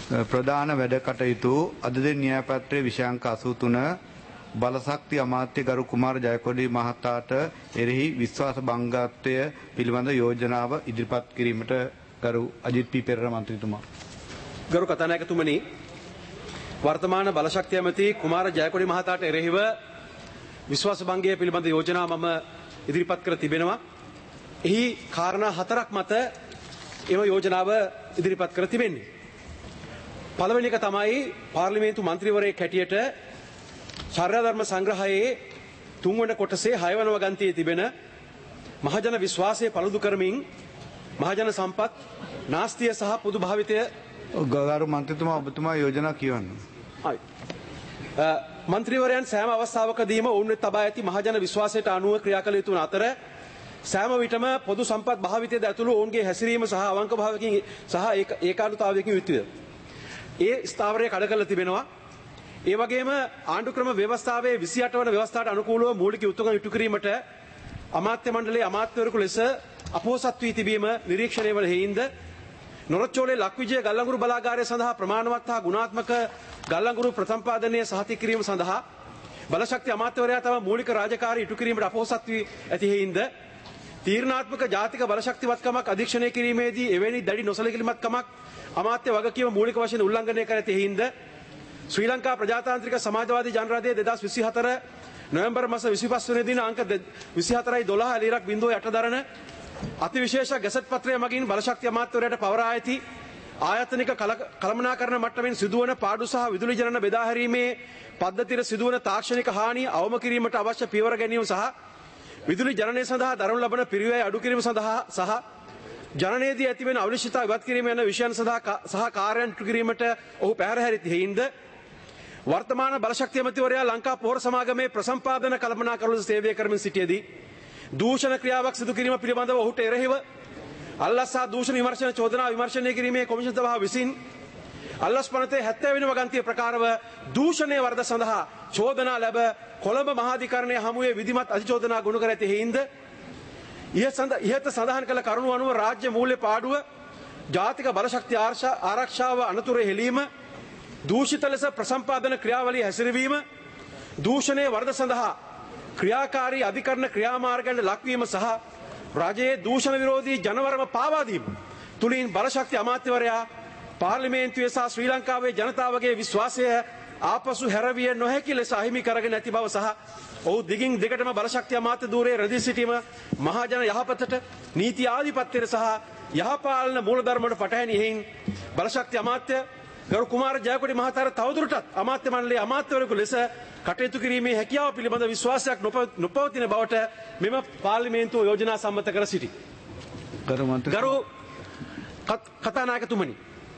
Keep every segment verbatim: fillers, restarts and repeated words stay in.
ප්‍රධාන වැඩ කටයුතු අද දින න්‍යායපත්‍රයේ විෂයාංක අසූතුන බලශක්ති අමාත්‍ය ගරු කුමාර ජයකොඩි මහතාට එරෙහි විශ්වාස භංගත්වය පිළිබඳ යෝජනාව ඉදිරිපත් කිරීමට ගරු අජිත් පී පෙරේරා මන්ත්‍රීතුමා. ගරු කතානායකතුමනි, වර්තමාන බලශක්ති ඇමති කුමාර ජයකොඩි මහතාට එරෙහිව විශ්වාස භංගය පිළිබඳ යෝජනාව මම ඉදිරිපත් කර තිබෙනවා. එහි කාරණා හතරක් මත එම යෝජනාව ඉදිරිපත් කර තිබෙන්නේ. පළවෙනි එක තමයි පාර්ලිමේන්තු මන්ත්‍රීවරයෙක් හැටියට චර්යා ධර්ම සංග්‍රහයේ තුන්වන කොටසේ හයවන වගන්තියේ තිබෙන මහජන විශ්වාසය පළුදු කරමින් මහජන සම්පත් නාස්තිය සහ පොදු භාවිතය ගරු මන්ත්‍රීතුමා ඔබතුමා යෝජනා කියවන්න. හරි. මන්ත්‍රීවරයන් සෑම අවස්ථාවකදීම ඔවුන් වෙත තබා ඇති මහජන විශ්වාසයට අනුව ක්‍රියා කළ යුතු අතර සෑම විටම පොදු සම්පත් භාවිතයද ඇතුළු ඔවුන්ගේ හැසිරීම සහ අවංක භාවයකින් සහ ඒකානුතාවයකින් යුක්තය. ඒ ස්ථාවරය කඩ කරලා තිබෙනවා. ඒ වගේම ආණ්ඩුක්‍රම ව්‍යවස්ථාවේ විසිඅට වන ව්‍යවස්ථාවට අනුකූලව මූලික යුතුකම් ඉටු කිරීමට අමාත්‍ය මණ්ඩලයේ අමාත්‍යවරයෙකු ලෙස අපොහොසත් වී තිබීම නිරීක්ෂණය වල හේින්ද නොරොච්චෝලේ ලක්විජය ගල්ලංගුරු බලාගාරය සඳහා ප්‍රමාණවත් හා ගුණාත්මක ගල්ලංගුරු ප්‍රතිපාදනය සහතික කිරීම සඳහා බලශක්ති අමාත්‍යවරයා තම මූලික රාජකාරී ඉටු කිරීමට අපොහොසත් වී ඇති හේින්ද තීරණාත්මක ජාතික බලශක්තිවත්කමක් අධීක්ෂණය කිරීමේදී එවැනි දැඩි නොසලකිලිමත්කමක් අමාත්‍ය වගකීම මූලික වශයෙන් උල්ලංඝනය කර ඇති හේින්ද ශ්‍රී ලංකා ප්‍රජාතාන්ත්‍රික සමාජවාදී ජනරාදයේ දෙදහස් විසිහතර නොවැම්බර් මාස විසිපස් වෙනි දින අංක විසිහතරයි දොළහ ලිරක් බිංදුව යට දරන අතිවිශේෂ ගැසට් පත්‍රය මගින් බලශක්ති අමාත්‍යවරයාට පවරා ඇති ආයතනික කළමනාකරණ මට්ටමින් සිදුවන පාඩු සහ විදුලි ජනන බෙදා හැරීමේ පද්ධතියට සිදුවන තාක්ෂණික හානි අවම කිරීමට අවශ්‍ය පියවර ගැනීම සහ විදුලි ජනනය සඳහා දරනු ලබන පිරිවැය අඩු කිරීම සඳහා සහ ජනනයේදී ඇතිවෙන අවනිශ්චිතතාව ඉවත් කිරීම යන විෂයන් සඳහා සහ කාර්යයන් ඉටු කිරීමට ඔහු පැහැර හැරිති හේින්ද වර්තමාන බලශක්ති ඇමතිවරයා ලංකා පොහොර සමාගමේ ප්‍රසම්පාදන කළමනාකරුවල සේවය කරමින් සිටියේදී දූෂණ ක්‍රියාවක් සිදු කිරීම පිළිබඳව ඔහුට එරෙහිව අල්ලස් සහ දූෂණ විමර්ශන චෝදනා විමර්ශනය කිරීමේ කොමිෂන් සභාව විසින් අල්ලස් පනතේ හැත්තෑ වෙනි වගන්තිය ප්‍රකාරව දූෂණයේ වරද සඳහා චෝදනා ලැබ කොළඹ මහාධිකරණයේ හමුවේ විධිමත් අධිචෝදනා ගොනු කර ඇති හේින්ද ඉහත සඳහන් කළ කරුණු අනුව රාජ්‍ය මූල්‍ය පාඩුව ජාතික බලශක්ති ආරක්ෂාව අනතුරේ හෙළීම දූෂිත ලෙස ප්‍රසම්පාදන ක්‍රියාවලිය හැසිරවීම දූෂණයේ වරද සඳහා ක්‍රියාකාරී අධිකරණ ක්‍රියාමාර්ගයන්ට ලක්වීම සහ රජයේ දූෂණ විරෝධී ජනවරම පාවා දීම තුලින් බලශක්ති අමාත්‍යවරයා පාර්ලිමේන්තුවේ සහ ශ්‍රී ලංකාවේ ජනතාවගේ විශ්වාසය ආපසු හැරවිය නොහැකි ලෙස අහිමි කරගෙන ඇති බව සහ ඔහු දිගින් දිගටම බලශක්ති අමාත්‍ය ධූරයේ රැඳී සිටීම මහජන යහපතට නීති ආධිපත්‍යයට සහ යහපාලන මූලධර්මවලට පටහැනි හේයින් බලශක්ති අමාත්‍ය ගරු කුමාර ජයකොඩි මහතාට තවදුරටත් අමාත්‍ය මණ්ඩලයේ අමාත්‍යවරයෙකු ලෙස කටයුතු කිරීමේ හැකියාව පිළිබඳ විශ්වාසයක් නොපවතින බවට මෙම පාර්ලිමේන්තුව යෝජනා සම්මත කර සිටි. ගරු කතානායකතුමනි,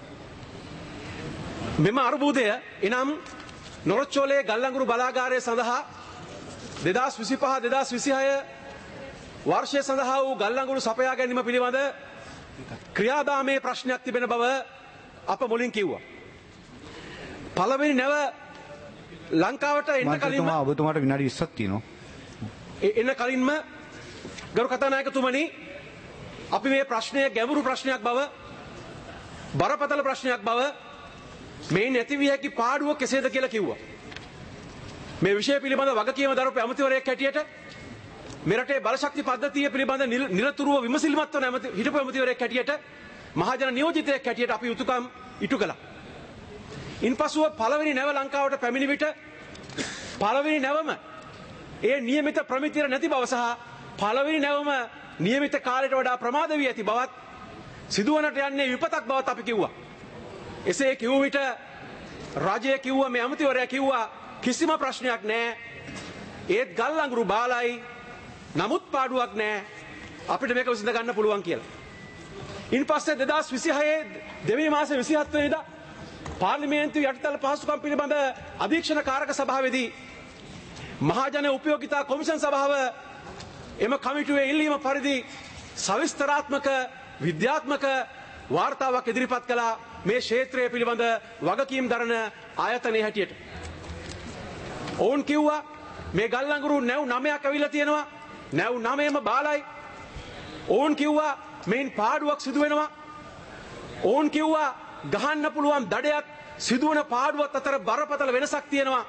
මෙම අර්බුදය එනම් නොරොච්චෝලේ ගල්ලංගුරු බලාගාරය සඳහා දෙදහස් විසිපහ දෙදහස් විසිහය වර්ෂය සඳහා වූ ගල්ලංගුරු සපයා ගැනීම පිළිබඳ ක්‍රියාදාමයේ ප්‍රශ්නයක් තිබෙන බව අප මුලින් කිව්වා. පළවෙනි නැව ලංකාවට එන්න කලින්ම ඔබතුමාට විනාඩි විස්සක් තියෙනවා. එන්න කලින්ම ගරු කතානායකතුමනි, අපි මේ ප්‍රශ්නය ගැඹුරු ප්‍රශ්නයක් බව, බරපතල ප්‍රශ්නයක් බව, මේ නැති විය හැකි පාඩුව කෙසේද කියලා කිව්වා. මේ විෂය පිළිබඳ වගකීම දරපු ඇමතිවරයෙක් හැටියට මෙරටේ බලශක්ති පද්ධතිය පිළිබඳ නිරතුරුව විමසිලිමත් වන හිටපු ඇමතිවරයෙක් හැටියට මහජන නියෝජිතයෙක් හැටියට අපි යුතුයකම් ඉටු කළා. ඉන්පසුව පළවෙනි නැව ලංකාවට පැමිණි විට පළවෙනි නැවම ඒ નિયમિત ප්‍රමිතිය නැති බව සහ පළවෙනි නැවම નિયમિત කාලයට වඩා ප්‍රමාද වී ඇති බවත් සිදුවනට යන්නේ විපතක් බවත් අපි කිව්වා. එසේ කිව් විට රජය කිව්වා, මේ ඇමතිවරයා කිව්වා කිසිම ප්‍රශ්නයක් නැහැ. ඒත් ගල්ලංගුරු බාලයි, නමුත් පාඩුවක් නැහැ. අපිට මේක විසඳ ගන්න පුළුවන් කියලා. ඉන්පස්සේ දෙදහස් විසිහය දෙවැනි මාසේ විසිහත් වෙනිදා පාර්ලිමේන්තු යටිතල පහසුකම් පිළිබඳ අධීක්ෂණ කාරක සභාවේදී මහජන උපයෝගිතා කොමිෂන් සභාව එම කමිටුවේ ඉල්ලීම පරිදි සවිස්තරාත්මක විද්‍යාත්මක වාර්තාවක් ඉදිරිපත් කළා මේ ක්ෂේත්‍රය පිළිබඳ වගකීම් දරන ආයතනයේ හැටියට. ඔවුන් කිව්වා මේ ගල්ලංගුරු නැව් නවයක් ඇවිල්ලා තියෙනවා. නැව් නවයම බාලයි. ඔවුන් කිව්වා මේන් පාඩුවක් සිදු වෙනවා. ඔවුන් කිව්වා ගහන්න පුළුවන් දඩයක් සිදුවන පාඩුවත් අතර බරපතල වෙනසක් තියෙනවා.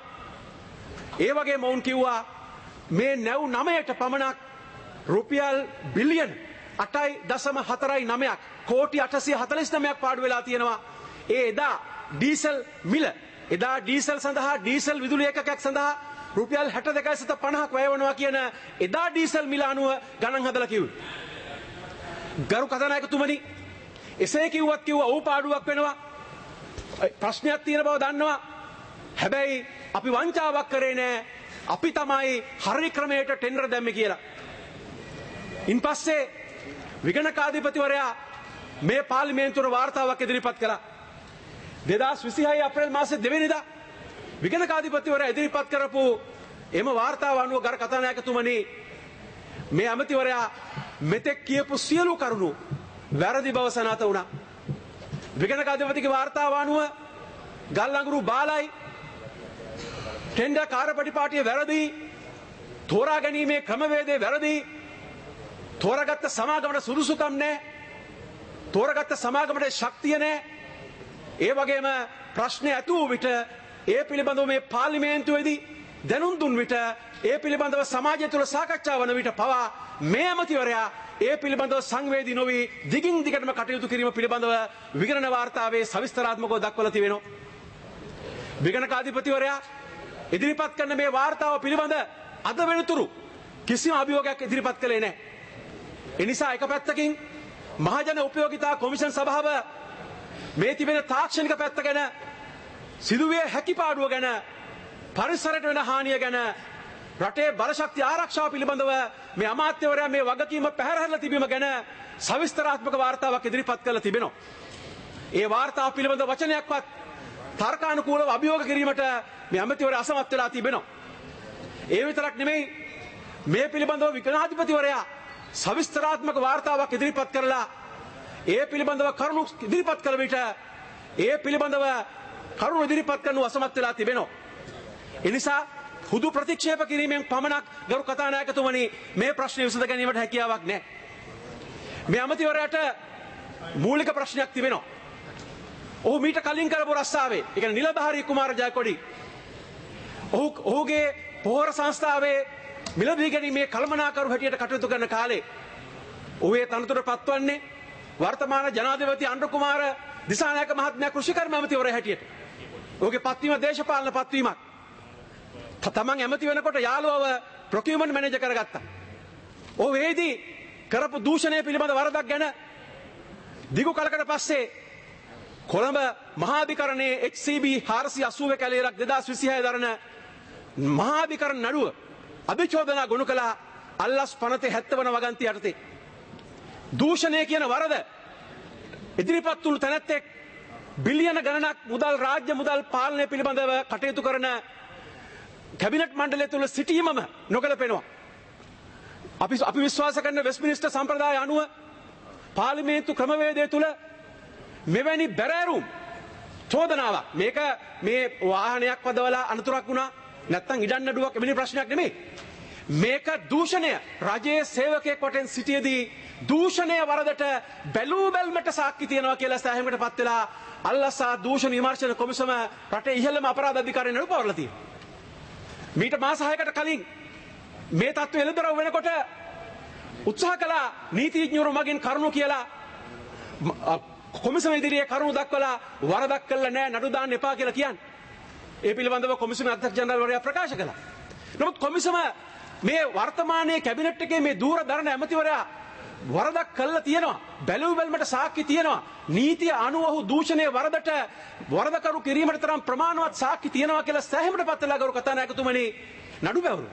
ඒ වගේම වුන් කිව්වා මේ නැව් නවයට පමණක් රුපියල් බිලියන අටයි දශම හතරයි නවයක් කෝටි අටසිය හතළිස් නවයක් පාඩු වෙලා තියෙනවා. ඒ එදා ඩීසල් මිල එදා ඩීසල් සඳහා ඩීසල් විදුලි ඒකකයක් සඳහා රුපියල් හැට දෙකයි සිට පනහක් වැය වෙනවා කියන එදා ඩීසල් මිල අනුව ගණන් හදලා කිව්වේ. ගරු කතානායකතුමනි එසේ කිව්වත් කිව්වා ඔව් පාඩුවක් වෙනවා. ප්‍රශ්නයක් තියෙන බව දන්නවා. හැබැයි අපි වංචාවක් කරේ නෑ. අපි තමයි හරි ක්‍රමයට ටෙන්ඩර් දැම්මේ කියලා. ඉන්පස්සේ විගණකාධිපතිවරයා මේ පාර්ලිමේන්තුවේ වාර්තාවක් ඉදිරිපත් කළා. දෙදාස් විසිහය අප්‍රේල් මාසේ දෙවෙනිදා විගණකාධිපතිවරයා ඉදිරිපත් කරපු එම වාර්තාව අනුව ගරු කතානායකතුමනි මේ අමාත්‍යවරයා මෙතෙක් කියපු සියලු කරුණු වැරදි බව සනාථ වුණා. විගණකාධිපතිගේ වාර්තාව අනුව ගල්අඟුරු බාලයි ටෙන්ඩර් කාර්යපටිපාටිය වැරදි, තෝරා ගැනීමේ ක්‍රමවේදය වැරදි, තෝරාගත්ත සමාගමට සුදුසුකම් නැහැ, තෝරාගත්ත සමාගමට ශක්තිය නැහැ. ඒ වගේම ප්‍රශ්න ඇති වූ විට ඒ පිළිබඳව මේ පාර්ලිමේන්තුවේදී දැනුම් දුන් විට ඒ පිළිබඳව සමාජය තුළ සාකච්ඡා වන විට පවා මේ අමාත්‍යවරයා ඒ පිළිබඳව සංවේදී නොවි දිගින් දිගටම කටයුතු කිරීම පිළිබඳව විගණන වාර්තාවේ සවිස්තරාත්මකව දක්වලා තිබෙනවා. විගණකාධිපතිවරයා ඉදිරිපත් කරන මේ වාර්තාව පිළිබඳ අද වෙනතුරු කිසිම අභියෝගයක් ඉදිරිපත් කළේ නැහැ. ඒ නිසා එක පැත්තකින් මහජන උපයෝගිතා කොමිෂන් සභාව මේ තිබෙන තාක්ෂණික පැත්ත ගැන, සිදුවිය හැකි පාඩුව ගැන, පරිසරයට වෙන හානිය ගැන, රටේ බලශක්ති ආරක්ෂාව පිළිබඳව මේ අමාත්‍යවරයා මේ වගකීම පැහැරහැරලා තිබීම ගැන සවිස්තරාත්මක වාර්තාවක් ඉදිරිපත් කරලා තිබෙනවා. ඒ වාර්තාව පිළිබඳ වචනයක්වත් තර්කානුකූලව අභියෝග කිරීමට මේ අමාත්‍යවරයා අසමත් වෙලා තිබෙනවා. ඒ විතරක් නෙමෙයි මේ පිළිබඳව විගණාධිපතිවරයා සවිස්තරාත්මක වාර්තාවක් ඉදිරිපත් කරලා ඒ පිළිබඳව කරුණු ඉදිරිපත් කළ විට ඒ පිළිබඳව කරුණු ඉදිරිපත් කරනු අසමත් වෙලා තිබෙනවා. ඒ නිසා හුදු ප්‍රතික්ෂේප කිරීමෙන් පමණක් ගරු කතානායකතුමනි මේ ප්‍රශ්නය විසඳ ගැනීමට හැකියාවක් නැහැ. මේ අමාත්‍යවරයාට මූලික ප්‍රශ්නයක් තිබෙනවා. ඔහු මීට කලින් කරපු රස්සාවේ, ඒ කියන්නේ නිලධාරී කුමාර ජයකොඩි ඔහු ඔහුගේ පොහොර සංස්ථාවේ මිලදී ගැනීමේ කළමනාකරු හැටියට කටයුතු කරන කාලේ ඔහු ඒ තනතුරට පත්වන්නේ වර්තමාන ජනාධිපති අනුර කුමාර දිසානායක මහත්මයා කෘෂිකර්ම ඇමතිවරයා හැටියට. ඔහුගේ පත්වීම දේශපාලන පත්වීමක්. තමන් ඇමති වෙනකොට යාළුවව ප්‍රොකියුමන්ට් මැනේජර් කරගත්තා. ඔහු වේදී කරපු දූෂණය පිළිබඳ වරදක් ගැන දිගු කලකට පස්සේ කොළඹ මහාධිකරණයේ එච් සී බී හාරසිය අසූව කැලේරක් දෙදාස් විසිහය දරන මහාධිකරණ නඩුව අභිචෝදනා ගොනු කළා අල්ලස් පනතේ හැත්ත වන වගන්ති යටතේ. දූෂණය කියන වරද ඉදිරිපත් වූ තැනැත්තෙක් බිලියන ගණනක් මුදල් රාජ්‍ය මුදල් පාලනය පිළිබඳව කටයුතු කරන කැබිනට් මණ්ඩලය තුළ සිටීමම නොගැලපෙනවා. අපි අපි විශ්වාස කරන වෙස්ට්මිනිස්ටර් සම්ප්‍රදාය අනුව පාර්ලිමේන්තු ක්‍රමවේදය තුළ මෙවැනි බැරෑරුම් චෝදනාවක් මේක මේ වාහනයක් වදවලා අනතුරක් වුණා නැත්නම් ඉඩම් නඩුවක් එවැනි ප්‍රශ්නයක් නෙමෙයි. මේක දූෂණය. රජයේ සේවකයෙක් වටෙන් සිටියේදී දූෂණය වරදට බැලූ බැල්මට සාක්ෂි තියනවා කියලා සෑහීමකටපත් වෙලා අල්ලසා දූෂණ විමර්ශන කොමිසම රටේ ඉහළම අපරාධ අධිකාරිය නඩු පවරලා තියෙනවා. මීට මාස හයකට කලින් මේ තත්ත්වය එළදරව් වෙනකොට උත්සාහ කළා නීතිඥවරු මගින් කරුණු කියලා කොමිසම ඉදිරියේ කරුණු දක්වලා වරදක් කළා නෑ නඩු දාන්න එපා කියලා කියන්නේ. ඒ පිළිබඳව කොමිසමේ අධ්‍යක්ෂ ජනරාල්වරයා ප්‍රකාශ කළා. නමුත් කොමිසම මේ වර්තමානයේ කැබිනට් එකේ මේ දූර දරන ඇමතිවරයා වරදක් කළා තියෙනවා. බැලුව බැලමට සාක්ෂි තියෙනවා. නීතිය අනුව ඔහු දූෂණයේ වරදට වරදකරු කිරීමට තරම් ප්‍රමාණවත් සාක්ෂි තියෙනවා කියලා සෑහීමටපත් වෙලා ගරු කතානායකතුමනි නඩු පැවරුවා.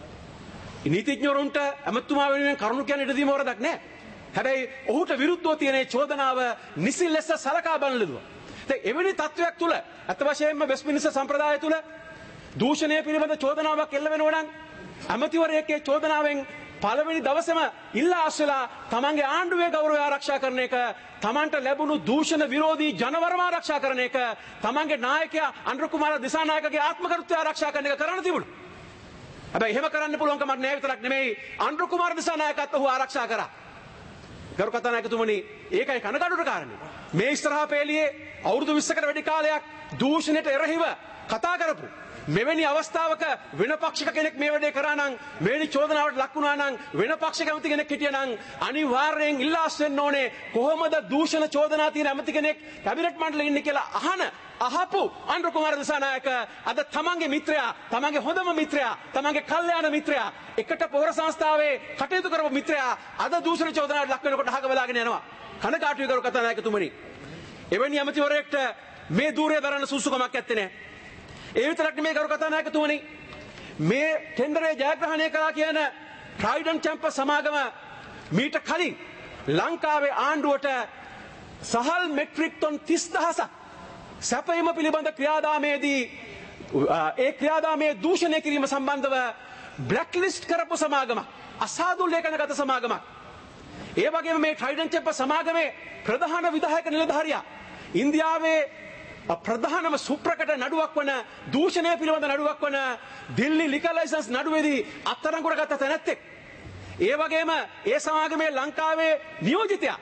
නීතිඥවරුන්ට ඇමතුමා වෙනුවෙන් කරුණු කියන ඉඩදීම වරදක් නැහැ. හැබැයි ඔහුට විරුද්ධව තියෙන චෝදනාව නිසි ලෙස සලකා බලන ලදුවා. දැන් එවැනි තත්වයක් තුල අත් වශයෙන්ම වෙස්ට්මිනිස්ටර් සම්ප්‍රදාය තුල දූෂණය පිළිබඳ චෝදනාවක් එල්ල වෙනවා නම් ඇමතිවරයෙක්ගේ චෝදනාවෙන් පළවෙනි දවසේම ඉල්ලා අස්වලා තමන්ගේ ආණ්ඩුවේ ගෞරවය ආරක්ෂා කරන එක, තමන්ට ලැබුණු දූෂණ විරෝධී ජනවරම ආරක්ෂා කරන එක, තමන්ගේ නායකයා අනුර කුමාර දිසානායකගේ ආත්මකරුත්වය ආරක්ෂා කරන එක කරන්න තිබුණා. හැබැයි එහෙම කරන්න පුළුවන් කමක් නැහැ විතරක් නෙමෙයි අනුර කුමාර දිසානායකත් ඔහු ආරක්ෂා කරා. ගරු කතානායකතුමනි ඒකයි කනගාටුට කාරණේ. මේ ඉස්සරහා පෙළියේ අවුරුදු විස්සකට වැඩි කාලයක් දූෂණයට එරෙහිව කතා කරපු මෙවැනි අවස්ථාවක වෙන පක්ෂික කෙනෙක් මේ වැඩේ කරා නම් මෙවැනි චෝදනාවට ලක් වුණා නම් වෙන පක්ෂික ඇමති කෙනෙක් හිටියා නම් අනිවාර්යෙන් ඉල්ලාස් වෙන්න ඕනේ කොහොමද දූෂණ චෝදනා තියෙන ඇමති කෙනෙක් කැබිනට් මණ්ඩලෙ ඉන්නේ කියලා අහන අහපු අනුර කුමාර දිසානායක අද තමන්ගේ මිත්‍රයා තමන්ගේ හොඳම මිත්‍රයා තමන්ගේ කල්යාණ මිත්‍රයා එකට පොහොර සංස්ථාවේ කටයුතු කරපු මිත්‍රයා අද දූෂණ චෝදනාවට ලක් වෙනකොට අහක බලාගෙන යනවා. කනගාටුයි ගරු කතානායකතුමනි. එවැනි ඇමතිවරයෙක්ට මේ ධූරය දරන්න සුසුකමක් නැත්තේ නේ. ඒ විතරක් නෙමෙයි ගරු කතානායකතුමනි මේ ටෙන්ඩරේ ජයග්‍රහණය කළා කියන ට්‍රයිඩන්ට් චැම්පර් සමාගම මීට කලින් ලංකාවේ ආණ්ඩුවට සහල් මෙට්‍රික් ටොන් තිස් දහසක් සැපයීම පිළිබඳ ක්‍රියාදාමයේදී ඒ ක්‍රියාදාමයේ දූෂණය කිරීම සම්බන්ධව බ්ලැක් ලිස්ට් කරපු සමාගමක් අසාදු ලේඛනගත සමාගමක්. ඒ වගේම මේ ට්‍රයිඩන්ට් චැම්පර් සමාගමේ ප්‍රධාන විධායක නිලධාරියා ඉන්දියාවේ ප්‍රධානම සුප්‍රකට නඩුවක් වන දූෂණය පිළිබඳ නඩුවක් වන දිල්ලි ලිකර් ලයිසන්ස් නඩුවේදී අත්අඩංගුවට ගත්ත තැනැත්තෙක්. ඒ වගේම ඒ සමාගමේ ලංකාවේ නියෝජිතයා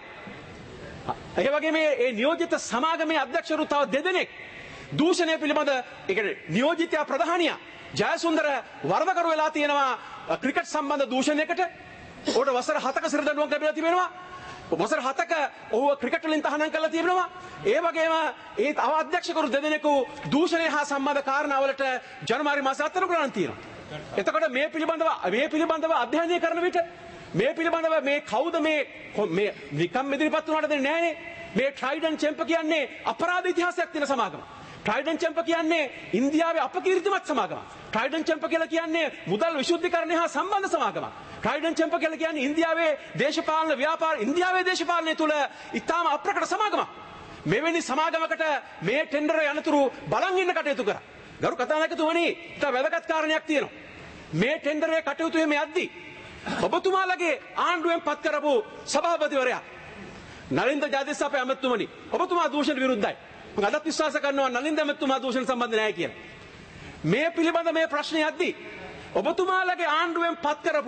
ඒ වගේම ඒ නියෝජිත සමාගමේ අධ්‍යක්ෂවරු තව දෙදෙනෙක් දූෂණය පිළිබඳ ඒ කියන්නේ නියෝජිතයා ප්‍රධානියා ජයසුන්දර වරදකරු වෙලා තියෙනවා ක්‍රිකට් සම්බන්ධ දූෂණයකට. උඩ වසර හතක සිරදඬුවම් ලැබිලා තිබෙනවා. වසර හතක ඔහුව ක්‍රිකට් වලින් තහනම් කරලා තිබෙනවා. ඒ වගේම ඒ තව අධ්‍යක්ෂකවරු දෙදෙනෙකු දූෂණය හා සම්බන්ධ කාරණාවලට ජනවාරි මාසයේ අත්අඩංගුවට තියෙනවා. එතකොට මේ පිළිබඳව මේ පිළිබඳව අධ්‍යයනය කරන විට මේ පිළිබඳව මේ කවුද මේ මේ නිකම් ඉදිරිපත් වුණාට දෙන්නේ නැහනේ. මේ ට්‍රයිඩන්ට් චැම්පර් කියන්නේ අපරාධ ඉතිහාසයක් තියෙන සමාගමක්. ට්‍රයිඩන්ට් චැම්පර් කියන්නේ ඉන්දියාවේ අපකීර්තිමත් සමාගමක්. ට්‍රයිඩන්ට් චැම්පර් කියලා කියන්නේ මුදල් විශුද්ධීකරණය හා සම්බන්ධ සමාගමක්. ට්‍රයිඩන්ට් චැම්පර් කියලා කියන්නේ ඉන්දියාවේ දේශපාලන ව්‍යාපාර ඉන්දියාවේ දේශපාලනය තුල ඉතාම අප්‍රකට සමාගමක්. මෙවැනි සමාගමකට මේ ටෙන්ඩර් යනතුරු බලන් ඉන්න කටයුතු කරා. ගරු කතානායකතුමනි ඉතා වැදගත් කාරණයක් තියෙනවා. මේ ටෙන්ඩරේ කටයුතු එමේ යද්දී ඔබතුමාලගේ ආණ්ඩුවෙන් පත් කරපු සභාපතිවරයා නලින්ද ජාතිස්ස අපේ ඇමතුමනි ඔබතුමා දූෂණ විරුද්ධයි. මම අදත් විශ්වාස කරනවා නලින්ද ඇමතුමා දූෂණ සම්බන්ධ නැහැ කියලා. මේ පිළිබඳ මේ ප්‍රශ්නය යද්දී ඔබතුමාලගේ ආණ්ඩුවෙන් පත් කරපු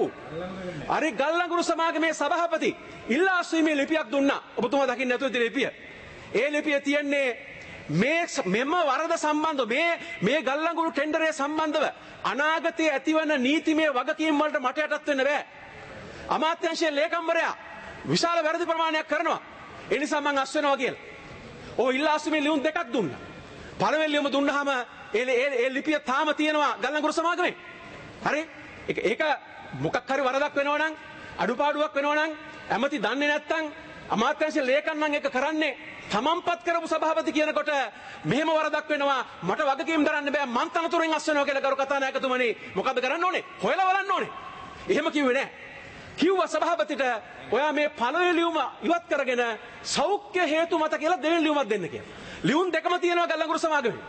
අරි ගල්ලංගුරු සමාගමේ සභාපති ඉල්ලා අස්වීමේ ලිපියක් දුන්නා. ඔබතුමා දකින්න නැතුව ඉතින් ලිපිය. ඒ ලිපිය තියන්නේ මේ මෙම වරද සම්බන්ධව මේ මේ ගල්ලංගුරු ටෙන්ඩරේ සම්බන්ධව අනාගතයේ ඇතිවන නීතිමය වගකීම් වලට මට යටත් වෙන්න බෑ. අමාත්‍යාංශයේ ලේකම්වරයා විශාල වැරදි ප්‍රමාණයක් කරනවා. ඒ නිසා මම අස් වෙනවා කියලා. ඔය ඉල්ලා අස්වීමේ ලියුම් දෙකක් දුන්නා. පළවෙනි ලියුම දුන්නාම ඒ ඒ ලිපිය තාම තියෙනවා ගල්ලංගුරු සමාගමේ. හරි ඒක ඒක මොකක් හරි වරදක් වෙනවා නම් අඩුපාඩුවක් වෙනවා නම් ඇමති දන්නේ නැත්නම් අමාත්‍යාංශ ලේකම් නම් ඒක කරන්නේ තමන්පත් කරපු සභාපති කියනකොට මෙහෙම වරදක් වෙනවා මට වගකීම් දරන්න බෑ මං තනතුරෙන් අස් වෙනවා කියලා ගරු කතානායකතුමනි මොකද කරන්න ඕනේ හොයලා බලන්න ඕනේ. එහෙම කිව්වේ නෑ. කිව්වා සභාපතිට ඔයා මේ පළවෙනි ලියුම ඉවත් කරගෙන සෞඛ්‍ය හේතු මත කියලා දෙවෙනි ලියුමක් දෙන්න කියලා. ලියුම් දෙකම තියෙනවා ගල්ලංගුරු සමාගමේ.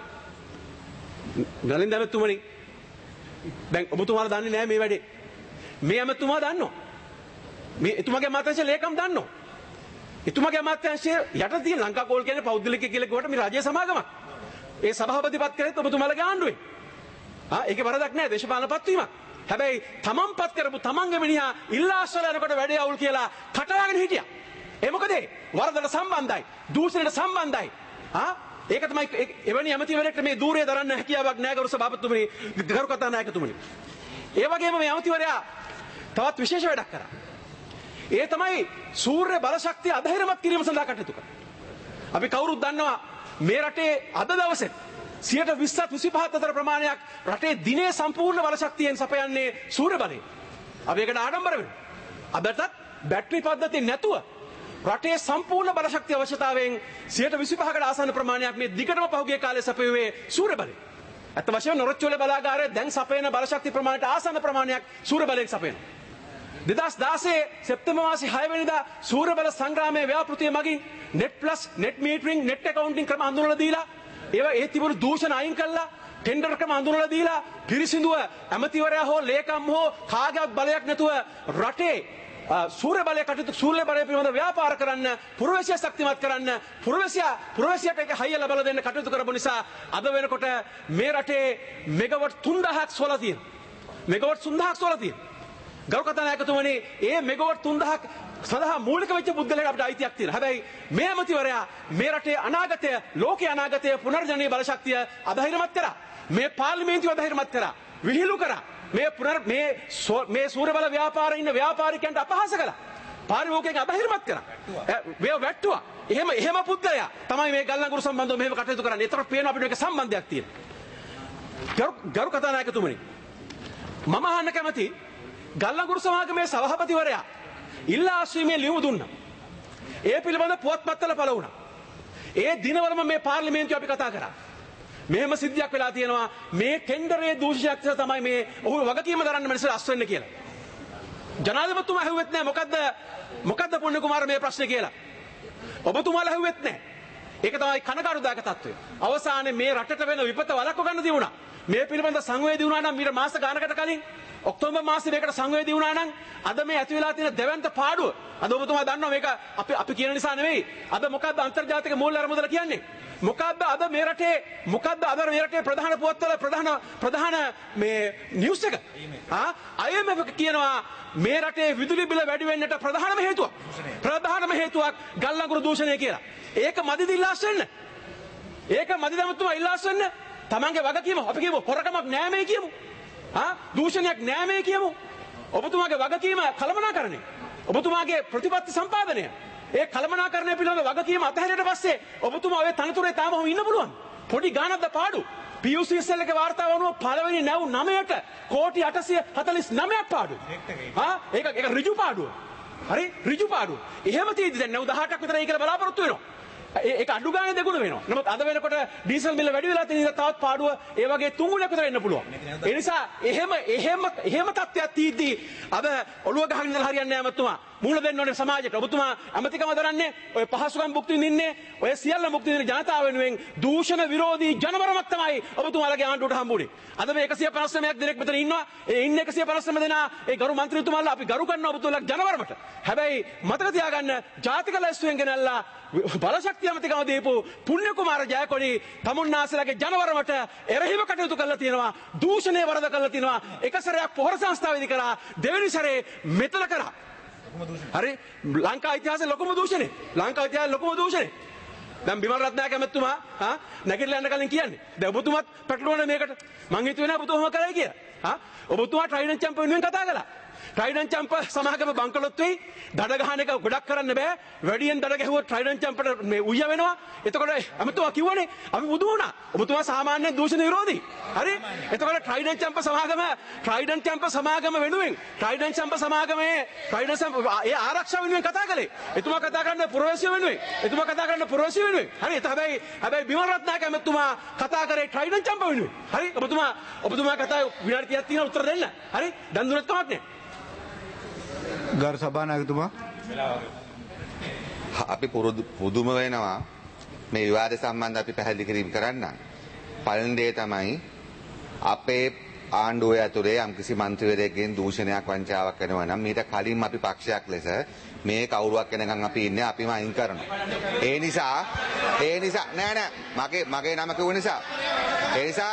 නලින්ද ඇමතුමනි දැන් ඔබතුමාලා දන්නේ නැහැ මේ වැඩේ. මේ ඇමතුමා දන්නවා. මේ එතුමාගේ අමාත්‍යාංශ ලේකම් දන්නවා. එතුමාගේ අමාත්‍යාංශය යට තියෙන ලංකා කෝල් කියන්නේ පෞද්ගලික කියලා කිව්වට මේ රාජ්‍ය සමාගමක්. ඒ සභාපතිපත් කරේත් ඔබතුමාලගේ ආණ්ඩුවේ. ආ ඒකේ වරදක් නැහැ දේශපාලන පත්වීමක්. හැබැයි තමන්පත් කරපු තමන්ගේ මිනිහා ඉල්ලාස්වල යනකොට වැඩේ අවුල් කියලා කටවාගෙන හිටියා. ඒ මොකද වරදට සම්බන්ධයි. දූෂණයට සම්බන්ධයි. ආ ඒක තමයි එවැනි ඇමතිවරයෙක්ට මේ ධූරය දරන්න හැකියාවක් නැහැ ගරු සභාපතිතුමනි ගරු කතානායකතුමනි. ඒ වගේම මේ ඇමතිවරයා තවත් විශේෂ වැඩක් කරා. ඒ තමයි සූර්ය බලශක්තිය අධෛර්යමත් කිරීම සඳහා කටයුතු කරා. අපි කවුරුත් දන්නවා මේ රටේ අද දවසේ සියයට විස්සක් විසිපහක් අතර ප්‍රමාණයක් රටේ දිනේ සම්පූර්ණ බලශක්තියෙන් සපයන්නේ සූර්ය බලය. අපි ඒකට ආඩම්බර වෙනවා. අදටත් බැටරි පද්ධතිය නැතුව රටේ සම්පූර්ණ බලශක්තිය අවශ්‍යතාවයෙන් සියයට විසිපහකට ආසන්න ප්‍රමාණයක් මේ දිගටම පහුගිය කාලේ සපයුවේ සූර්ය බලය. අත වශයෙන් නොරොච්චෝලේ බලාගාරයේ දැන් සපයන බලශක්ති ප්‍රමාණයට ආසන්න ප්‍රමාණයක් සූර්ය බලයෙන් සපයනවා. දෙදහස් දාසය සෙප්තැම්බර් මාසේ හය වෙනිදා සූර්ය බල සංග්‍රාමයේ ව්‍යාපෘතිය මගින් net plus net metering net accounting ක්‍රම හඳුන්වලා දීලා ඒවා ඒ තිබුණු දූෂණ අයින් කළා ටෙන්ඩර් ක්‍රම හඳුන්වලා දීලා පිරිසිදුව ඇමතිවරයා හෝ ලේකම් හෝ කාගේවත් බලයක් නැතුව රටේ සූර්ය බලය කටයුතු සූර්ය බලය පිළිබඳ ව්‍යාපාර කරන්න පුරවැසියා ශක්තිමත් කරන්න පුරවැසියා පුරවැසියාට ඒක හයිය ලබා දෙන්න කටයුතු කරපු නිසා අද වෙනකොට මේ රටේ මෙගාවට් තුන්දහක් සෝලා තියෙනවා. මෙගාවට් තුන්දහක් සෝලා තියෙනවා. ගරු කතානායකතුමනි ඒ මෙගාවට් තුන්දහක් සඳහා මූලික වෙච්ච පුද්ගලයාට අපිට අයිතියක් තියෙනවා. හැබැයි මේ ඇමතිවරයා මේ රටේ අනාගතය, ලෝකයේ අනාගතය පුනර්ජනනීය බලශක්තිය අධෛර්යමත් කරා. මේ පාර්ලිමේන්තුව අධෛර්යමත් කරා. විහිළු කරා. මේ පුනර් මේ මේ සූර්ය බල ව්‍යාපාරයේ ඉන්න ව්‍යාපාරිකයන්ට අපහාස කළා. පාරිභෝගිකයන් අධෛර්යමත් කරා. මේ වැට්ටුවා. එහෙම එහෙම පුද්ගලයා තමයි මේ ගල්ලංගුරු සම්බන්ධව මෙහෙම කටයුතු කරන්නේ. ඒතර පේන අපිට මේක සම්බන්ධයක් තියෙනවා. ගරු ගරු කතානායකතුමනි. මම අහන්න කැමති ගල්ලංගුරු සමාගමේ සභාපතිවරයා ඉල්ලා ආශ්‍රීමේ ලියුම දුන්නා. ඒ පිළිබඳ පුවත්පත්වල පළ වුණා. ඒ දිනවලම මේ පාර්ලිමේන්තුව අපි කතා කරා. මෙහෙම සිද්ධියක් වෙලා තියෙනවා. මේ ටෙන්ඩරේ දූෂණයක් තමයි මේ ඔහු වගකීම දරන්න මිනිස්සු අස් වෙන්න කියලා. ජනාධිපතිතුමා ඇහුවෙත් නැහැ මොකද්ද මොකද්ද පුණ්‍ය කුමාර මේ ප්‍රශ්නේ කියලා. ඔබතුමාලා ඇහුවෙත් නැහැ. ඒක තමයි කනකාටුදායක තත්ත්වය. අවසානයේ මේ රටට වෙන විපත වළක්ව ගන්න දිනුණා. මේ පිළිබඳ සංවේදී වුණා නම් මීට මාස ගානකට කලින් ඔක්තෝබර් මාසෙ මේකට සංවේදී වුණා නම් අද මේ ඇති වෙලා තියෙන දෙවන්ත පාඩුව අද ඔබතුමා දන්නවා මේක අපි අපි කියන නිසා නෙවෙයි. අද මොකද්ද අන්තර්ජාතික මූල්‍ය අරමුදල කියන්නේ? මොකද්ද අද මේ රටේ මොකද්ද අද මේ රටේ ප්‍රධාන පුවත්වල ප්‍රධාන ප්‍රධාන මේ නිවුස් එක? ආ I M F කියනවා මේ රටේ විදුලි බිල වැඩි වෙන්නට ප්‍රධානම හේතුවක්. ප්‍රධානම හේතුවක් ගල්ලංගුරු දූෂණය කියලා. ඒක මදිද ඉල්ලාස් වෙන්න? ඒක මදිද ඔබතුමා ඉල්ලාස් වෙන්න? තමන්ගේ වගකීම අපි කියමු හොරකමක් නෑ මේ කියමු. ආ දූෂණයක් නෑ මේ කියමු. ඔබතුමාගේ වගකීම කළමනාකරණය. ඔබතුමාගේ ප්‍රතිපත්ති සම්පාදනය. ඒ කළමනාකරණය පිළිබඳ වගකීම අතහැරියට පස්සේ ඔබතුමා ඔය තනතුරේ තාම ඉන්න පුළුවන්. පොඩි ගානක්ද පාඩු. P U C S L එකේ වාර්තාව අනුව පළවෙනි නැව් නවයට කෝටි අටසිය හතළිස් නවයක් පාඩු. ආ ඒක ඒක ඍජු පාඩුව. හරි ඍජු පාඩුව. එහෙම තියෙද්දි දැන් නැව් දහඅටක් විතරයි කියලා බලාපොරොත්තු වෙනවා. ඒක අඩු ගානේ දෙගුණ වෙනවා. නමුත් අද වෙනකොට ඩීසල් මිල වැඩි වෙලා තියෙන තවත් පාඩුව ඒ වගේ තුන් ගුණයක් විතර එන්න පුළුවන්. ඒ නිසා එහෙම එහෙම එහෙම තත්ත්වයක් තියෙද්දි අද ඔළුව ගහගෙන ඉඳලා හරියන්නේ නැහැ මතුමා. මුහුණ දෙන්න ඕනේ සමාජයට. ඔබතුමා ඇමතිකම දරන්නේ ඔය පහසුකම් භුක්ති විඳින්නේ ඔය සියල්ල භුක්ති විඳින ජනතාව වෙනුවෙන් දූෂණ විරෝධී ජනවරමක් තමයි ඔබතුමාලගේ ආණ්ඩුවට හම්බුනේ. අද මේ එකසිය පනස් නවයක් දෙනෙක් මෙතන ඉන්නවා. ඒ ඉන්න එකසිය පනස් නව දෙනා ඒ ගරු මන්ත්‍රීතුමාලා අපි ගරු කරනවා ඔබතුමාලගේ ජනවරමට. හැබැයි මතක තියාගන්න ජාතික ලැයිස්තුවෙන් ගෙනල්ලා බලශක්තිය ඇමතිකම දීපු පුණ්‍ය කුමාර ජයකොඩි තමුන්නාසලගේ ජනවරමට එරෙහිව කටයුතු කරලා තියෙනවා. දූෂණය වරද කරලා තියෙනවා. එක සැරයක් පොහොර සංස්ථාවේදී කරා දෙවෙනි සැරේ මෙතන කරා. හරි ලංකා ඉතිහාසයේ ලොකුම දූෂණේ ලංකා ඉතිහාසයේ ලොකුම දූෂණේ දැන් බිමල් රත්නායක ඇමතුමා හා නැගිටලා යන්න කලින් කියන්නේ දැන් ඔබතුමාත් පැටලුවනේ මේකට මං හිතුවේ නෑ ඔබතුමා කරයි කියලා හා ඔබතුමා ට්‍රයිඩන්ට් චැම්පියන් වෙනුවෙන් කතා කළා ට්‍රයිඩන්ට් චැම්ප සමාගම බංකලොත් වෙයි දඩ ගහන එක ගොඩක් කරන්න බෑ වැඩියෙන් දඩ ගැහුවොත් ට්‍රයිඩන්ට් චැම්පට මේ උయ్య වෙනවා එතකොට ඇමතුමා කිව්වනේ අපි බුදු වුණා ඔබතුමා සාමාන්‍ය දූෂණ විරෝධී හරි එතකොට ට්‍රයිඩන්ට් චැම්ප සමාගම ට්‍රයිඩන්ට් චැම්ප සමාගම වෙනුවෙන් ට්‍රයිඩන්ට් චැම්ප සමාගමේ ට්‍රයිඩන්ට් ඒ ආරක්ෂාව වෙනුවෙන් කතා කළේ එතුමා කතා කරන්නේ පුරවැසියෝ වෙනුවෙන් එතුමා කතා කරන්නේ පුරවැසියෝ වෙනුවෙන් හරි ඒත් හැබැයි හැබැයි බිමල් රත්නායක ඇමතුමා කතා කරේ ට්‍රයිඩන්ට් චැම්ප වෙනුවෙන් හරි ඔබතුමා ඔබතුමා කතා විනාඩි තිහක් තියෙනවා උත්තර දෙන්න හරි දැන් දුන්නත් කමක් නෑ ගරු සභානායකතුමා අපි පුදුම වෙනවා මේ විවාද සම්බන්ධ අපි පැහැදිලි කිරීම කරන්න. පළවෙනි දේ තමයි අපේ ආණ්ඩුව ඇතුලේ යම්කිසි මන්ත්‍රීවරයෙක්ගෙන් දූෂණයක් වංචාවක් කරනවා නම් මීට කලින් අපි පක්ෂයක් ලෙස මේ කවුරුවක් වෙනකන් අපි ඉන්නේ අපිම අයින් කරනවා. ඒ නිසා ඒ නිසා නෑ නෑ මගේ මගේ නම කිව්ව නිසා ඒ නිසා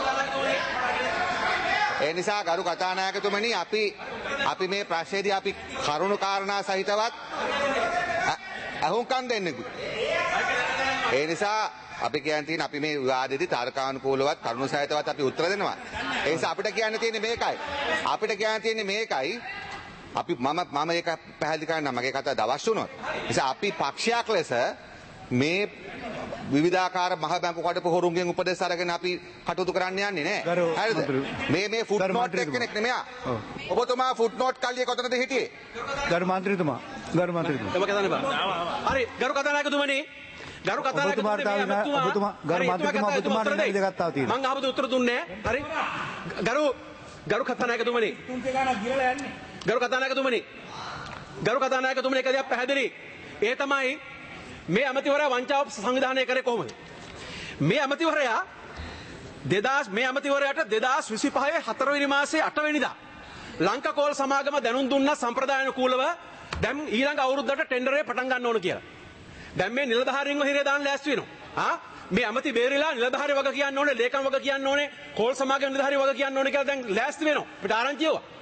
ඒ නිසා ගරු කතානායකතුමනි අපි අපි මේ ප්‍රශ්නේදී අපි කරුණු කාරණා සහිතවත් අහුම්කම් දෙන්නෙකු. ඒ නිසා අපි කියන්න තියෙන අපි මේ විවාදෙදී තර්කානුකූලවත් කරුණු සහිතවත් අපි උත්තර දෙනවා. ඒ නිසා අපිට කියන්න තියෙන්නේ මේකයි. අපිට කියන්න තියෙන්නේ මේකයි. අපි මම මම ඒක පැහැදිලි කරන්න මගේ කතාව දවස් වුණොත්. ඒ නිසා අපි පක්ෂයක් ලෙස මේ විවිධාකාර මහ බැංකු කඩපු හොරුන්ගෙන් උපදෙස් අරගෙන අපි කටයුතු කරන්න යන්නේ නෑ. හරිද? මේ මේ ෆුට් නෝට් එක්කෙනෙක් නෙමෙයි. ඔබතුමා ෆුට් නෝට් කල්ලිය කොතනද හිටියේ? ගරු මන්ත්‍රීතුමා. ගරු මන්ත්‍රීතුමා. ඔබ කතානේ බා. හරි ගරු කතානායකතුමනි. ගරු කතානායකතුමා ඔබතුමා ගරු මන්ත්‍රීතුමා ඔබතුමාට විනාඩි දෙකක් තාව තියෙනවා. මං ආපහු උත්තර දුන්නේ නෑ. හරි. ගරු ගරු කතානායකතුමනි. තුන් දෙනා ගිරලා යන්නේ. ගරු කතානායකතුමනි. ගරු කතානායකතුමනි එක දෙයක් පැහැදිලි. ඒ තමයි මේ අමතිවරයා වංචාව සංවිධානය කරේ කොහොමද? මේ අමතිවරයා දෙදාස් මේ අමතිවරයාට දෙදාස් විසිපහේ හතරවෙනි මාසේ අටවෙනිදා ලංකාකෝල් සමාගම දැනුම් දුන්නා සම්ප්‍රදායානුකූලව දැන් ඊළඟ අවුරුද්දට ටෙන්ඩරේ පටන් ගන්න ඕන කියලා. දැන් මේ නිලධාරීන්ව හිරේ දාන්න ලෑස්ති වෙනවා. ආ මේ අමති බේරිලා නිලධාරී වග කියන්න ඕනේ, ලේකම් වග කියන්න ඕනේ, කෝල් සමාගම නිලධාරී වග කියන්න ඕනේ කියලා දැන් ලෑස්ති වෙනවා. අපිට ආරංචි එවුවා.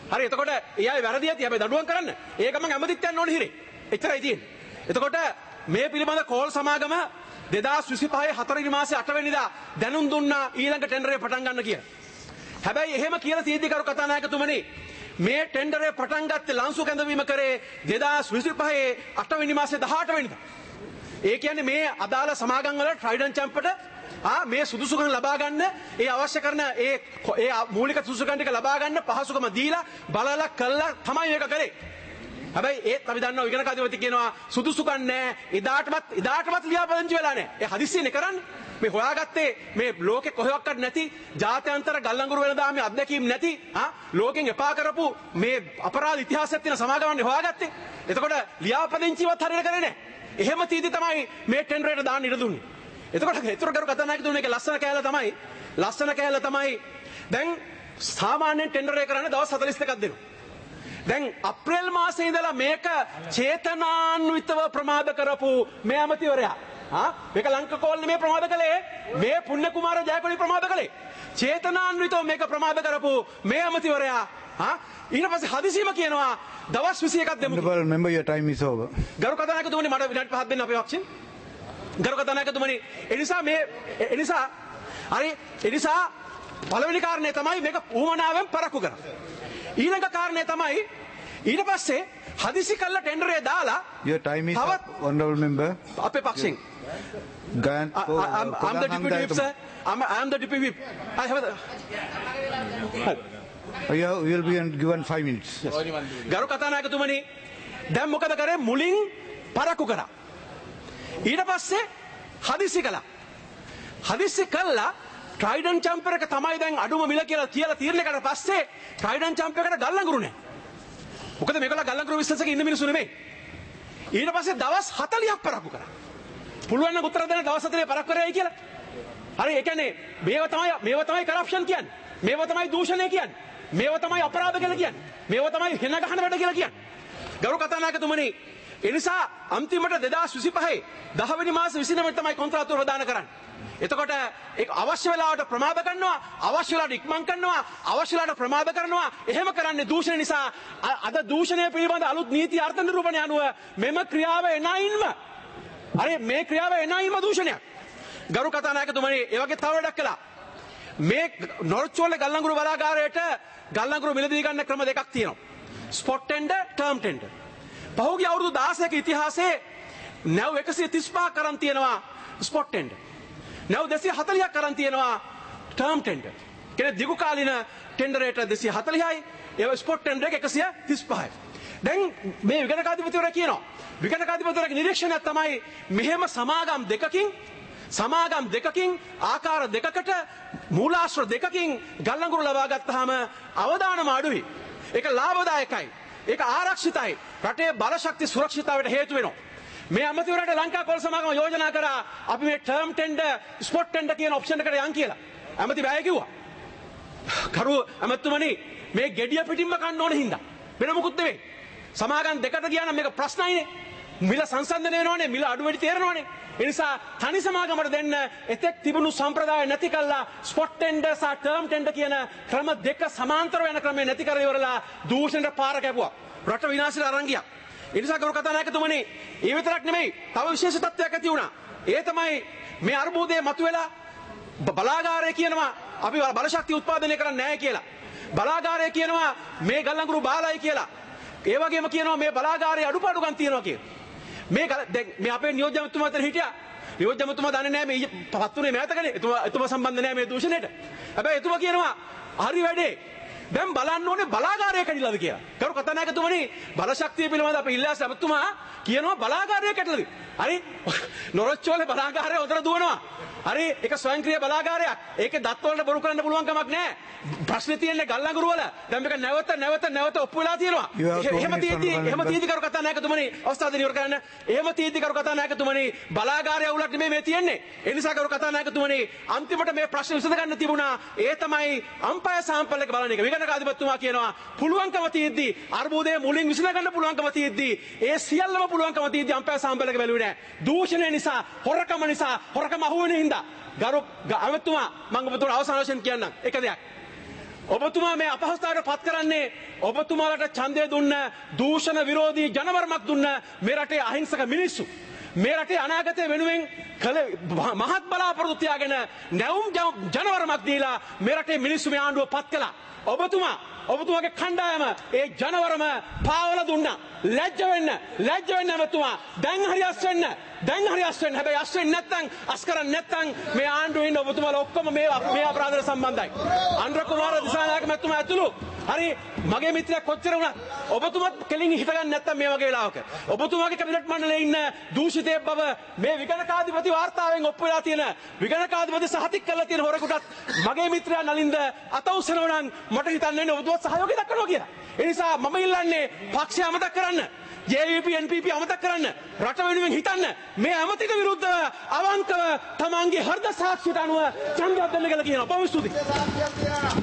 හරි එතකොට එයාගේ වැරදි ඇති හැබැයි දඬුවම් කරන්න. ඒක මම ඇමතිත් යන්න ඕනේ හිරේ. එච්චරයි තියෙන්නේ. එතකොට මේ පිළිබඳ කෝල් සමාගම දෙදාස් විසිපහේ හතරවෙනි මාසේ අටවෙනිදා දැනුම් දුන්නා ඊළඟ ටෙන්ඩරේ පටන් ගන්න කියලා. හැබැයි එහෙම කියලා තියෙද්දි කරු කතානායකතුමනි මේ ටෙන්ඩරේ පටන් ගත්තේ ලන්සු කැඳවීම කරේ දෙදාස් විසිපහේ අටවෙනි මාසේ දහඅට වෙනිදා. ඒ කියන්නේ මේ අදාළ සමාගම් වල ට්‍රයිඩන් චැම්පට ආ මේ සුදුසුකම් ලබා ගන්න ඒ අවශ්‍ය කරන ඒ ඒ මූලික සුදුසුකම් ටික ලබා ගන්න පහසුකම දීලා බලලා කළා තමයි මේක කරේ. හැබැයි ඒත් අපි දන්නවා ඉගෙන කාදිපති කියනවා සුදුසුකම් නැහැ. එදාටවත් එදාටවත් ලියාපදිංචි වෙලා නැහැ. ඒ හදිස්සියනේ කරන්නේ. මේ හොයාගත්තේ මේ ලෝකේ කොහෙවත් නැති ජාත්‍යන්තර ගල්ලංගුරු වෙනදාමේ අත්දැකීම් නැති ආ ලෝකෙන් එපා කරපු මේ අපරාධ ඉතිහාසයක් තියෙන සමාගමන්නේ හොයාගත්තේ. එතකොට ලියාපදිංචිවත් හරියට කරේ නැහැ. එහෙම තීදි තමයි මේ ටෙන්ඩරේට දාන්න ඉඩ දුන්නේ. එතකොට ඒතර කරු කතානායක දුන්නේ ඒක ලස්සන කෑල්ල තමයි. ලස්සන කෑල්ල තමයි දැන් සාමාන්‍යයෙන් ටෙන්ඩර් එක කරන්නේ දවස් හතළිස් දෙකක් දෙනවා. දැන් අප්‍රේල් මාසේ ඉඳලා මේක චේතනාන්විතව ප්‍රමාද කරපු මේ ඇමතිවරයා ආ මේක ලංකකෝල් මේ ප්‍රමාද කළේ මේ පුණ්‍ය කුමාර ජයකොඩි ප්‍රමාද කළේ චේතනාන්විතව මේක ප්‍රමාද කරපු මේ ඇමතිවරයා ආ ඊට පස්සේ හදිසියම කියනවා දවස් විසි එකක් දෙමු. Remember your time is over. ගරු කතානායකතුමනි මට විනාඩි පහක් දෙන්න අපේ වක්ෂින්. ගරු කතානායකතුමනි එනිසා මේ එනිසා හරි එනිසා පළවෙනි කාරණේ තමයි මේක ඌමනාවෙන් පරක්කු කරන්නේ. ඊළඟ කාරණේ තමයි ඊට පස්සේ හදිසි කළා ටෙන්ඩරේ දාලා your time is up, honorable member. අපේ පක්ෂෙන් Grant for I'm, I'm the deputy whip sir. I'm, I'm the deputy whip. I have the you will be given five minutes. ගරු කතානායකතුමනි දැන් මොකද කරේ මුලින් පරක්කු කරා. ඊට පස්සේ හදිසි කළා. හදිසි කළා ට්‍රයිඩන් චැම්පර් එක තමයි දැන් අඩුම මිල කියලා කියලා තීරණය කරලා පස්සේ ට්‍රයිඩන් චැම්පර් එකට ගල්ලංගුරු නැහැ. මොකද මේගොල්ලෝ ගල්ලංගුරු බිස්නස් එකේ ඉන්න මිනිස්සු නෙමෙයි. ඊට පස්සේ දවස් හතළිහක් පරක්කු කරා. පුළුවන් නම් උත්තර දෙන්න දවස් හතළිහ පරක්කු කරේයි කියලා. හරි ඒ කියන්නේ මේව තමයි මේව තමයි කරප්ෂන් කියන්නේ. මේව තමයි දූෂණය කියන්නේ. මේව තමයි අපරාධ කියලා කියන්නේ. මේව තමයි හෙන ගහන වැඩ කියලා කියන්නේ. ගරු කතානායකතුමනි ඒ නිසා අන්තිමට දෙදාස් විසිපහේ දහ වෙනි මාස විසිනවය තමයි කොන්ත්‍රාත්තුව ප්‍රදාන කරන්නේ. එතකොට ඒක අවශ්‍ය වෙලාවට ප්‍රමාද කරනවා අවශ්‍ය වෙලාවට ඉක්මන් කරනවා අවශ්‍ය වෙලාවට ප්‍රමාද කරනවා එහෙම කරන්නේ දූෂණ නිසා අද දූෂණය පිළිබඳ අලුත් නීති අර්ථ නිරූපණය අනුව මෙම ක්‍රියාව එනයින්ම අර මේ ක්‍රියාව එනයින්ම දූෂණයක්. ගරු කතානායකතුමනි ඒ වගේ තව වැඩක් කළා. මේ නොර්චෝල ගල්ලංගුරු බලාගාරයට ගල්ලංගුරු මිලදී ගන්න ක්‍රම දෙකක් තියෙනවා. Spot tender term tender. පහුගිය අවුරුදු දහසක ඉතිහාසයේ නැව් එකසිය තිස් පහක් කරන් තියෙනවා ස්පොට් ටෙන්ඩර්. නැව් දෙසිය හතළිහක් කරන් තියෙනවා ටර්ම් ටෙන්ඩර්. කියන්නේ දිගු කාලින ටෙන්ඩරේට දෙසිය හතළිහයි ඒ ස්පොට් ටෙන්ඩර් එක එකසිය තිස් පහයි. දැන් මේ විගණකාධිපතිවරයා කියනවා විගණකාධිපතිවරයාගේ නිරීක්ෂණයක් තමයි මෙහෙම සමාගම් දෙකකින් සමාගම් දෙකකින් ආකාර දෙකකට මූලාශ්‍ර දෙකකින් ගල්ලංගුරු ලබා ගත්තාම අවදානම අඩුයි. ඒක ලාභදායකයි. ඒක ආරක්ෂිතයි. රටේ බලශක්ති සුරක්ෂිතතාවයට හේතු වෙනවා. මේ අමතිවරයාට ලංකා කොල් සමාගම යෝජනා කරා අපි මේ ටර්ම් ටෙන්ඩර් ස්පොට් ටෙන්ඩර් කියන ඔප්ෂන් එකට යන් කියලා. ඇමති බෑ කිව්වා. කරු ඇමතුමනි මේ gediya පිටින්ම කන්න ඕන හින්දා. වෙන මොකුත් නෙවෙයි. සමාගම් දෙකට ගියා නම් මේක ප්‍රශ්නයිනේ. මිල සංසන්දනය වෙනවනේ මිල අඩු වැඩි තේරෙනවනේ. ඒ නිසා තනි සමාගමකට දෙන්න එතෙක් තිබුණු සම්ප්‍රදාය නැති කළා ස්පොට් ටෙන්ඩර් සහ ටර්ම් ටෙන්ඩර් කියන ක්‍රම දෙක සමාන්තර වෙන ක්‍රමේ නැති කර ඉවරලා දූෂණයට පාර කැපුවා. රට විනාශයට අරන් ගියා. ඒ නිසා ගරු කතානායකතුමනි ඒ විතරක් නෙමෙයි තව විශේෂ තත්ත්වයක් ඇති වුණා. ඒ තමයි මේ අර්බුදයේ මතුවෙලා බලාගාරය කියනවා අපි බලශක්තිය උත්පාදනය කරන්නේ නැහැ කියලා. බලාගාරය කියනවා මේ ගල්ලංගුරු බාලයි කියලා. ඒ වගේම කියනවා මේ බලාගාරයේ අඩුපාඩුකම් තියෙනවා කියලා. මේ දැන් මේ අපේ නියෝජ්‍ය ඇමතුමා අතර හිටියා. නියෝජ්‍ය ඇමතුමා දන්නේ නැහැ මේ පත්තුනේ මෑතකනේ. එතුමා එතුමා සම්බන්ධ නැහැ මේ දූෂණයට. හැබැයි එතුමා කියනවා හරි වැඩේ. දැන් බලන්න ඕනේ බලාගාරය කැඩිලාද කියලා. කරු කතානායකතුමනි බලශක්තිය පිළිබඳ අපේ ඉල්ලාස ඇමතුමා කියනවා බලාගාරය කැඩලාද. හරි නොරොච්චෝලේ බලාගාරය උතර දුවනවා. හරි ඒක ස්වයංක්‍රීය බලාගාරයක්. ඒකේ දත් වලට බොරු කරන්න පුළුවන් කමක් නැහැ. ප්‍රශ්නේ තියෙන්නේ ගල්ලංගුරු වල. දැන් මේක නැවත නැවත නැවත ඔප්පු වෙලා තියෙනවා. එහෙම තියෙද්දි එහෙම තියෙද්දි කරු කතානායකතුමනි අවස්ථාව දෙන්න ඉවර කරන්න. එහෙම තියෙද්දි කරු කතානායකතුමනි බලාගාරය උලක් නෙමෙයි මේ තියෙන්නේ. ඒ නිසා කරු කතානායකතුමනි අන්තිමට මේ ප්‍රශ්නේ විසඳ ගන්න තිබුණා. ඒ තමයි අම්පයර් සාම්පල් එක බලන එක. විගණකාධිපතිතුමා කියනවා පුළුවන්කම තියෙද්දි අර්බුදයේ මුලින් විසඳ ගන්න පුළුවන්කම තියෙද්දි ඒ සියල්ලම පුළුවන්කම තියෙද්දි අම්පයර් සාම්පල් එක බැලුවේ නැහැ. දූෂණය නිසා හොරකම නිසා හොරකම අහු වෙන හින්දා ගරු ඇමතුමා මම ඔබතුමාට අවසාන වශයෙන් කියන්නම් එක දෙයක්. ඔබතුමා මේ අපහසුතාවට පත් කරන්නේ ඔබතුමාලට ඡන්දය දුන්න දූෂණ විරෝධී ජනවරමක් දුන්න මේ රටේ අහිංසක මිනිස්සු. මේ රටේ අනාගතය වෙනුවෙන් කළ මහත් බලාපොරොත්තු තියාගෙන නැවුම් ජනවරමක් දීලා මේ රටේ මිනිස්සු මේ ආණ්ඩුව පත් කළා. ඔබතුමා ඔබතුමාගේ කණ්ඩායම ඒ ජනවරම පාවල දුන්නා. ලැජ්ජ වෙන්න ලැජ්ජ වෙන්න ඔබතුමා. දැන් හරි අස් වෙන්න. දැන් හරි අස් වෙන්න. හැබැයි අස් වෙන්නේ නැත්නම් අස් කරන්නේ නැත්නම් මේ ආණ්ඩුවේ ඉන්න ඔබතුමාලා ඔක්කොම මේ මේ අපරාධවල සම්බන්ධයි. අනුර කුමාර දිසානායක මැතිතුමා ඇතුළු හරි මගේ මිත්‍රයෙක් කොච්චර වුණත් ඔබතුමාත් කෙලින් හිට ගන්න නැත්නම් මේ වගේ වෙලාවක ඔබතුමාගේ කැබිනට් මණ්ඩලයේ ඉන්න දූෂිතයෙක් බව මේ විගණකාධිපති වාර්තාවෙන් ඔප්පු වෙලා තියෙන විගණකාධිපති සහතික කරලා තියෙන හොරෙකුටත් මගේ මිත්‍රයා නලින්ද අත උස්සනවා නම් මට හිතන්නේ නැහැ ඔබතුමාත් සහයෝගය දක්වනවා කියලා. ඒ නිසා මම ඉල්ලන්නේ පක්ෂය අමතක කරන්න. J V P N P P අමතක කරන්න. රට වෙනුවෙන් හිතන්න. මේ ඇමතිට විරුද්ධව අවංකව තමන්ගේ හෘද සාක්ෂියට අනුව ඡන්දයක් දෙන්න කියලා කියනවා. බොහොම ස්තුතියි.